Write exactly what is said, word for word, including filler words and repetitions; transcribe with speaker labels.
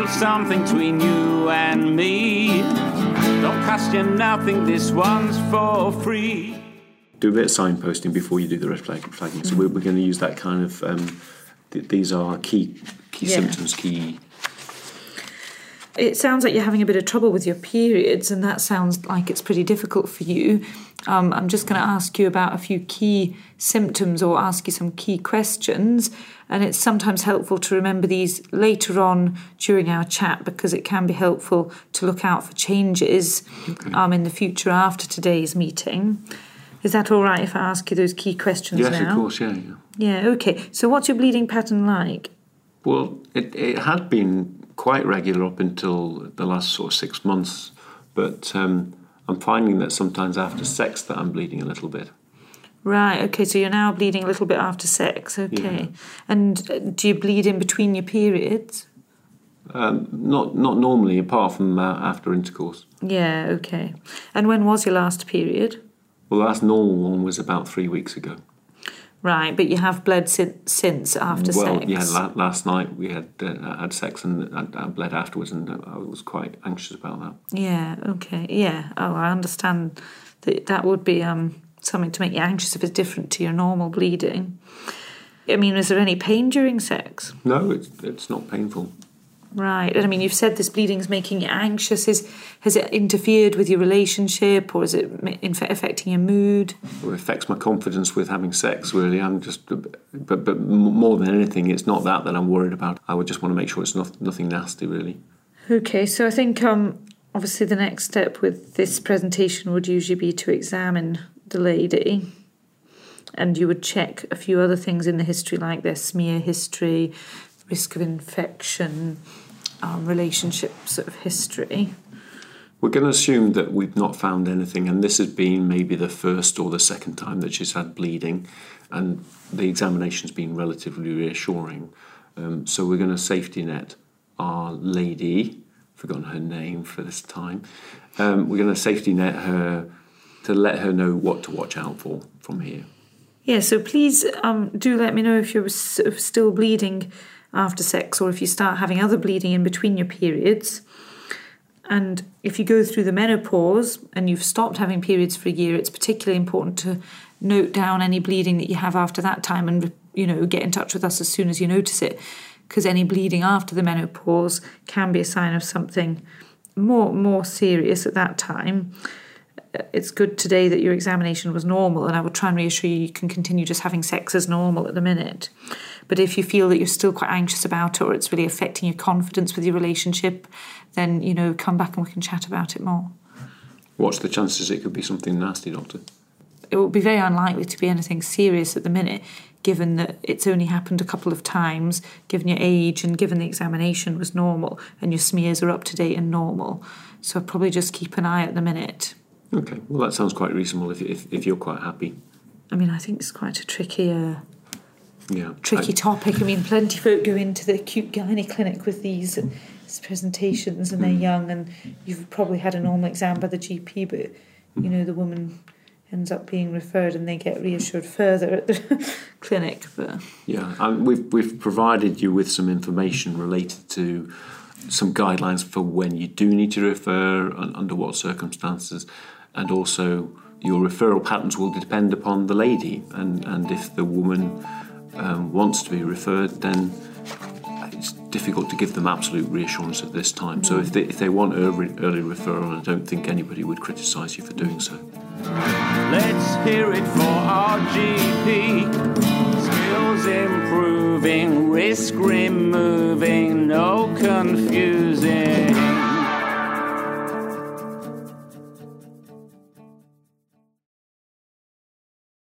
Speaker 1: little something between you and me. Don't cost you nothing, this one's for free.
Speaker 2: Do a bit of signposting before you do the red flag, flagging. So we're, we're going to use that kind of, um, th- these are key key
Speaker 3: Yeah.
Speaker 2: symptoms, key...
Speaker 3: It sounds like you're having a bit of trouble with your periods, and that sounds like it's pretty difficult for you. Um, I'm just going to ask you about a few key symptoms or ask you some key questions, and it's sometimes helpful to remember these later on during our chat because it can be helpful to look out for changes
Speaker 2: Okay.
Speaker 3: um, in the future after today's meeting. Is that all right if I ask you those key questions
Speaker 2: Yes,
Speaker 3: now?
Speaker 2: of course, yeah, yeah.
Speaker 3: Yeah, okay. So what's your bleeding pattern like?
Speaker 2: Well, it, it had been quite regular up until the last sort of six months, but um, I'm finding that sometimes after sex that I'm bleeding a little bit.
Speaker 3: Right, okay, so you're now bleeding a little bit after sex, okay.
Speaker 2: Yeah.
Speaker 3: And uh, do you bleed in between your periods?
Speaker 2: Um, not not normally, apart from uh, after intercourse.
Speaker 3: Yeah, okay. And when was your last period?
Speaker 2: Well, the last normal one was about three weeks ago.
Speaker 3: Right, but you have bled sin- since after
Speaker 2: well,
Speaker 3: sex?
Speaker 2: yeah, la- last night we had uh, had sex and I, I bled afterwards, and I was quite anxious about that.
Speaker 3: Yeah, okay, yeah. Oh, I understand that that would be um, something to make you anxious if it's different to your normal bleeding. I mean, is there any pain during sex?
Speaker 2: No, it's it's not painful.
Speaker 3: Right, and I mean, you've said this bleeding's making you anxious. Is has it interfered with your relationship, or is it ma- inf- affecting your mood?
Speaker 2: It affects my confidence with having sex, really. I'm just, but but more than anything, it's not that that I'm worried about. I would just want to make sure it's not, nothing nasty, really.
Speaker 3: Okay, so I think um, obviously the next step with this presentation would usually be to examine the lady, and you would check a few other things in the history, like their smear history, risk of infection, um, relationship sort of history.
Speaker 2: We're going to assume that we've not found anything, and this has been maybe the first or the second time that she's had bleeding, and the examination's been relatively reassuring. Um, so we're going to safety net our lady, forgotten her name for this time, um, we're going to safety net her to let her know what to watch out for from here.
Speaker 3: Yeah, so please um, do let me know if you're sort of still bleeding after sex, or if you start having other bleeding in between your periods. And if you go through the menopause and you've stopped having periods for a year, it's particularly important to note down any bleeding that you have after that time and, you know, get in touch with us as soon as you notice it, because any bleeding after the menopause can be a sign of something more more serious at that time. It's good today that your examination was normal, and I would try and reassure you you can continue just having sex as normal at the minute. But if you feel that you're still quite anxious about it, or it's really affecting your confidence with your relationship, then, you know, come back and we can chat about it more.
Speaker 2: What's the chances it could be something nasty, Doctor?
Speaker 3: It would be very unlikely to be anything serious at the minute, given that it's only happened a couple of times, given your age and given the examination was normal and your smears are up to date and normal. So I'd probably just keep an eye at the minute.
Speaker 2: Okay, well that sounds quite reasonable if if, if you're quite happy.
Speaker 3: I mean, I think it's quite a tricky, uh,
Speaker 2: Yeah,
Speaker 3: tricky
Speaker 2: I,
Speaker 3: topic. I mean, plenty of folk go into the acute gynae clinic with these presentations, and they're young, and you've probably had a normal exam by the G P, but you know the woman ends up being referred, and they get reassured further at the clinic. But
Speaker 2: yeah, um, we've we've provided you with some information related to some guidelines for when you do need to refer and under what circumstances, and also your referral patterns will depend upon the lady, and, and if the woman um, wants to be referred, then it's difficult to give them absolute reassurance at this time. Mm. So if they, if they want early, early referral, I don't think anybody would criticise you for doing so.
Speaker 1: Let's hear it for our G P. Skills improving, risk removing, no confusing.